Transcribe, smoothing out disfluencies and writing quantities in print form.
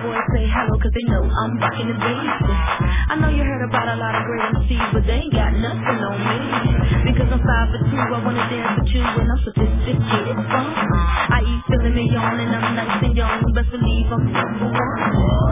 boys say hello cause they know I'm rocking the bass. I know you heard about a lot of great MCs, but they ain't got nothing on me. Because I'm 5'2", I wanna dance with you and I'm sophisticated. I eat filet mignon and I'm nice and young, best believe I'm number one.